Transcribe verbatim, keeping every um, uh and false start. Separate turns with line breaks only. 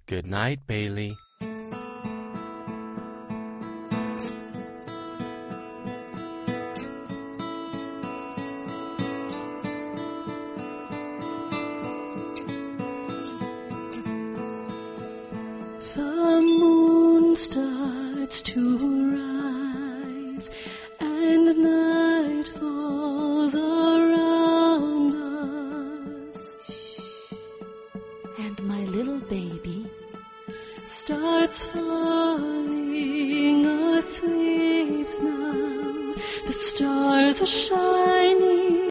Good night, Bailey.
The moon starts to rise and night falls around us.
And my little baby
starts falling asleep now. The stars are shining.